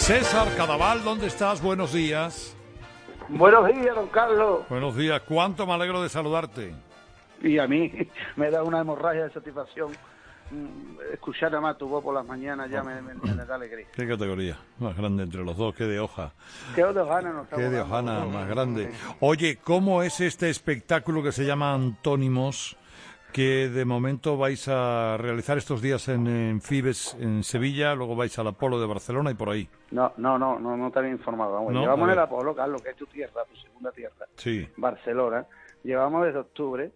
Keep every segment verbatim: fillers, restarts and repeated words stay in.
César Cadaval, ¿dónde estás? Buenos días. Buenos días, don Carlos. Buenos días. ¿Cuánto me alegro de saludarte? Y a mí me da una hemorragia de satisfacción. Escuchar a más tu voz por las mañanas ya me, me, me da alegría. ¿Qué categoría? Más grande entre los dos, qué de hoja. Qué de hojana nos Qué de hojana más grande. Oye, ¿cómo es este espectáculo que se llama Antónimos, que de momento vais a realizar estos días en, en Fibes, en Sevilla, luego vais al Apolo de Barcelona y por ahí? No, no, no, no, no te había informado. Vamos, ¿No? Llevamos en el Apolo, Carlos, que es tu tierra, tu segunda tierra. Sí. Barcelona. Llevamos desde octubre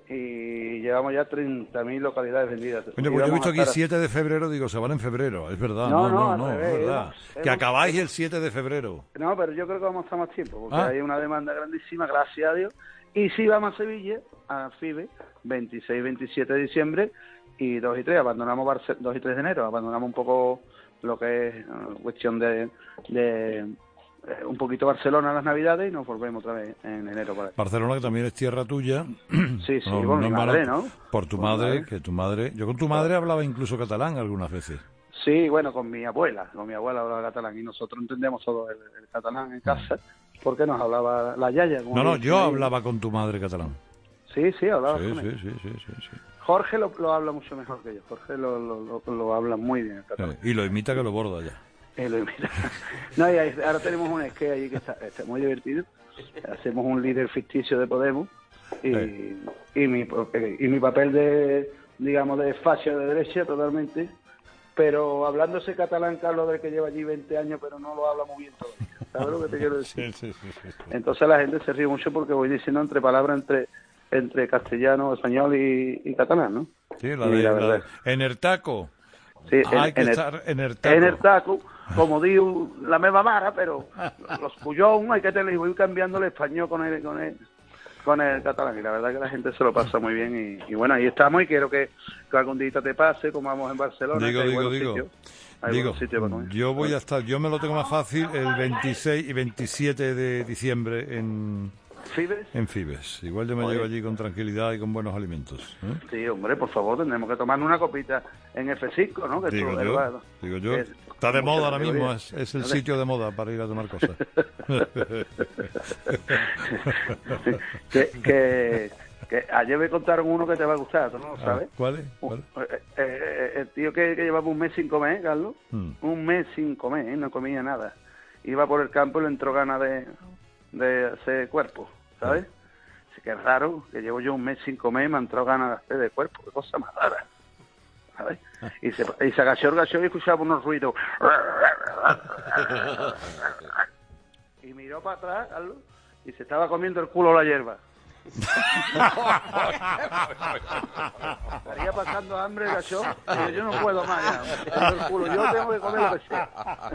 y llevamos ya treinta mil localidades vendidas. Bueno, pues yo he visto aquí siete de febrero, digo, se van en febrero, es verdad, no, no, no, no revés, es verdad. Hemos, que hemos, acabáis el siete de febrero. No, pero yo creo que vamos a estar más tiempo, porque ah. hay una demanda grandísima, gracias a Dios. Y sí vamos a Sevilla, a FIBE, veintiséis, veintisiete de diciembre, y dos y tres, abandonamos Barce- dos y tres de enero, abandonamos un poco lo que es uh, cuestión de... de un poquito Barcelona a las Navidades y nos volvemos otra vez en enero por aquí. Barcelona, que también es tierra tuya. Sí, sí, no, por no mi madre, ¿no? Por tu por madre, madre, que tu madre... Yo con tu madre hablaba incluso catalán algunas veces. Sí, bueno, con mi abuela, con mi abuela hablaba catalán y nosotros entendemos todo el, el catalán en casa porque nos hablaba la yaya. No, no, yo hablaba con tu madre catalán. Sí, sí, hablaba sí, con sí, ella. Sí, sí, sí, sí. Jorge lo, lo habla mucho mejor que yo, Jorge lo, lo, lo, lo habla muy bien el catalán. Sí, y lo imita que lo borda ya. Eh, lo imita. No, y ahí, ahora tenemos un sketch allí que está, está muy divertido. Hacemos un líder ficticio de Podemos y, sí. y, mi, y mi papel de, digamos, de fascio de derecha totalmente, pero hablándose catalán, Carlos, del que lleva allí veinte años, pero no lo habla muy bien todavía. ¿Sabes lo que te quiero decir? Sí, sí, sí, sí, sí. Entonces la gente se ríe mucho porque voy diciendo entre palabras entre entre castellano, español y, y catalán, ¿no? Sí, la de, la la de en el taco. Sí, ah, en, hay que en estar el, en el taco. En el taco, como digo, la misma vara, pero los cuyón hay que tener, voy cambiando el español con el, con el, con el catalán, y la verdad que la gente se lo pasa muy bien, y, y bueno, ahí estamos, y quiero que, que algún día te pase, como vamos en Barcelona, digo, que hay digo, buenos digo. sitios, hay Digo, buenos sitios para comer. Yo voy a estar, yo me lo tengo más fácil el veintiséis y veintisiete de diciembre en... ¿Fibes? En Fibes. Igual yo me Oye. llevo allí con tranquilidad y con buenos alimentos. ¿eh? Sí, hombre, por favor, tendremos que tomarnos una copita en F cinco, ¿no? Que digo, esto, yo, el, digo yo, es, está de moda ahora mismo, es, es el sitio de moda para ir a tomar cosas. que, que, que ayer me contaron uno que te va a gustar, ¿tú no lo sabes? Ah, ¿Cuál es? ¿Cuál? Eh, eh, el tío que, que llevaba un mes sin comer, Carlos, hmm. un mes sin comer, ¿eh? No comía nada. Iba por el campo y le entró ganas de, de hacer cuerpo, ¿sabes? Ah. Así que es raro, que llevo yo un mes sin comer y me ha entrado ganas de hacer de cuerpo, qué cosa más rara, ¿sabes? Ah. Y, se, y se agachó el gacho y escuchaba unos ruidos. Y miró para atrás, Carlos, y se estaba comiendo el culo la hierba. Estaría pasando hambre el gacho, pero yo no puedo más ya. El culo. Yo tengo que comer lo que sea.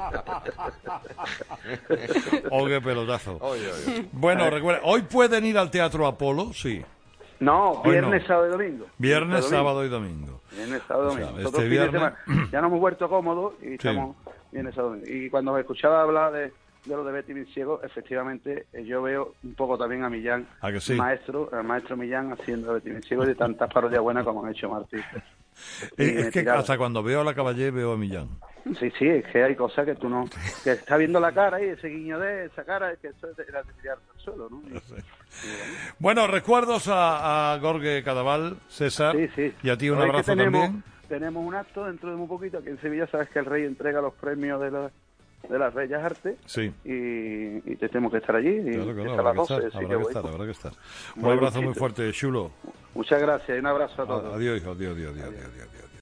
Oh, qué pelotazo. Oye, oye. Bueno, recuerda, ¿hoy pueden ir al Teatro Apolo? Sí. No, viernes, no. sábado y domingo. Viernes, sábado y domingo. Viernes, sábado y domingo. O sea, Nosotros este viernes... ya nos hemos vuelto cómodos y estamos sí. viernes, sábado y domingo. Y cuando me escuchaba hablar de de lo de Betty Ciego, efectivamente, eh, yo veo un poco también a Millán, ¿A que sí? maestro, el maestro Millán haciendo Betty Ciego de tantas parodias buenas como han hecho Martí. Es, es que tirado. Hasta cuando veo a la Caballé veo a Millán. Sí, sí, es que hay cosas que tú no... que está viendo la cara y ese guiño de esa cara, es que eso era de tirar al suelo, ¿no? Y, no sé. y bueno. bueno, recuerdos a, a Gorge Cadaval, César, sí, sí. y a ti un Hoy abrazo tenemos, también. Tenemos un acto dentro de muy poquito, aquí en Sevilla sabes que el rey entrega los premios de la... de las Bellas Artes sí. y, y tenemos que estar allí y claro, claro, a las doce, habrá, que estar, habrá, que estar, habrá que estar un abrazo muy fuerte, Chulo. Muchas gracias y un abrazo a todos. Adiós, adiós, adiós, adiós, adiós, adiós.